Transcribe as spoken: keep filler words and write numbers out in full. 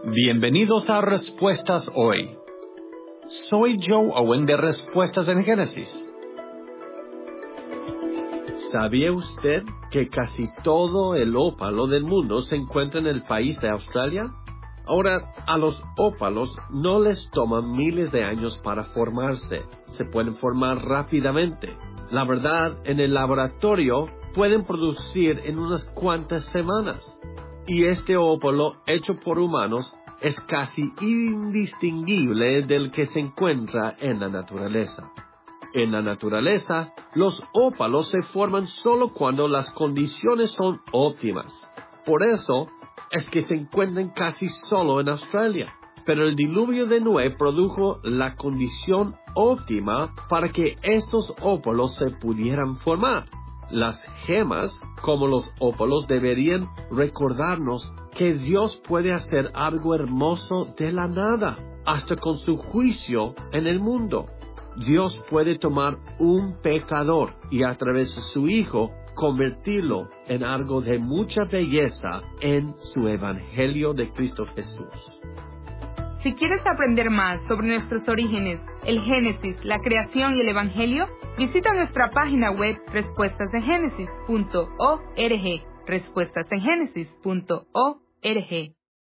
Bienvenidos a Respuestas Hoy. Soy Joe Owen de Respuestas en Génesis. ¿Sabía usted que casi todo el ópalo del mundo se encuentra en el país de Australia? Ahora, a los ópalos no les toma miles de años para formarse. Se pueden formar rápidamente. La verdad, en el laboratorio pueden producir en unas cuantas semanas. Y este ópalo hecho por humanos es casi indistinguible del que se encuentra en la naturaleza. En la naturaleza, los ópalos se forman solo cuando las condiciones son óptimas. Por eso es que se encuentran casi solo en Australia. Pero el diluvio de Noé produjo la condición óptima para que estos ópalos se pudieran formar. Las gemas, como los ópalos, deberían recordarnos que Dios puede hacer algo hermoso de la nada, hasta con su juicio en el mundo. Dios puede tomar un pecador y a través de su Hijo convertirlo en algo de mucha belleza en su Evangelio de Cristo Jesús. Si quieres aprender más sobre nuestros orígenes, el Génesis, la creación y el Evangelio, visita nuestra página web respuestas en génesis punto org, respuestas en génesis punto org.